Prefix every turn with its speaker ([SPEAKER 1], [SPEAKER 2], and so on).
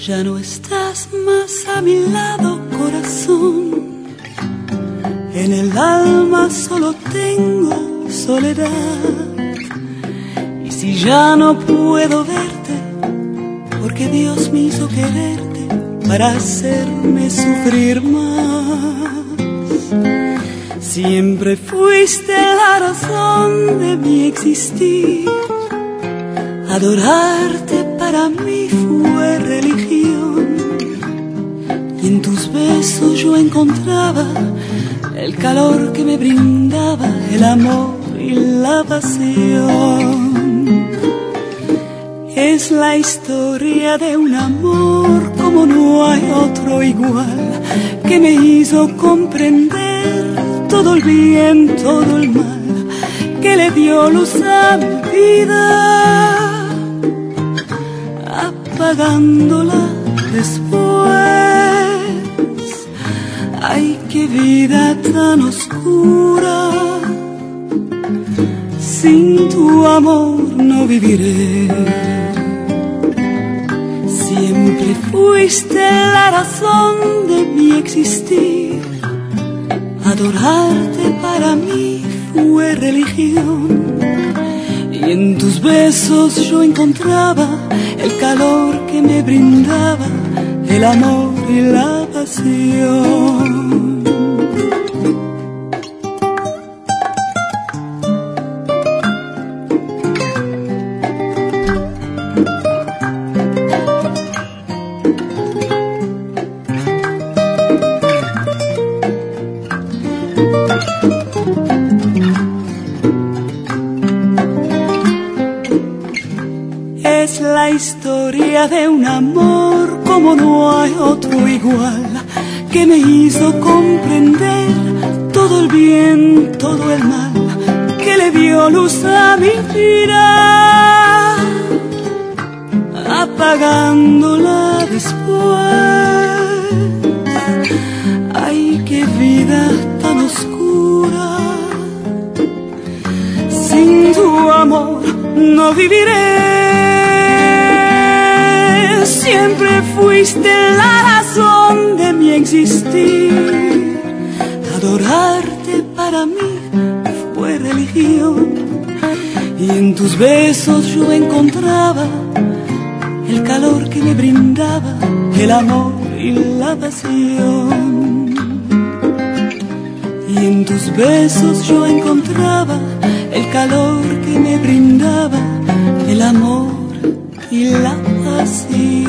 [SPEAKER 1] Ya no estás más a mi lado, corazón. En el alma solo tengo soledad. Y si ya no puedo verte, porque Dios me hizo quererte para hacerme sufrir más. Siempre fuiste la razón de mi existir. Adorarte para mí fue religión. Y en tus besos yo encontraba el calor que me brindaba el amor y la pasión. Es la historia de un amor como no hay otro igual, que me hizo comprender todo el bien, todo el mal, que le dio luz a mi vida, apagándola después. Ay, qué vida tan oscura, sin tu amor no viviré. Siempre fuiste la razón de mi existir. Adorarte para mí fue religión. Y en tus besos yo encontraba el calor que me brindaba el amor y la pasión. Es la historia de un amor como no hay otro igual, que me hizo comprender todo el bien, todo el mal, que le dio luz a mi vida, apagándola después. Ay, qué vida tan oscura, sin tu amor no viviré. Siempre fuiste la razón de mi existir. Adorarte para mí fue religión. Y en tus besos yo encontraba el calor que me brindaba el amor y la pasión. Y en tus besos yo encontraba el calor que me brindaba el amor y la pasión.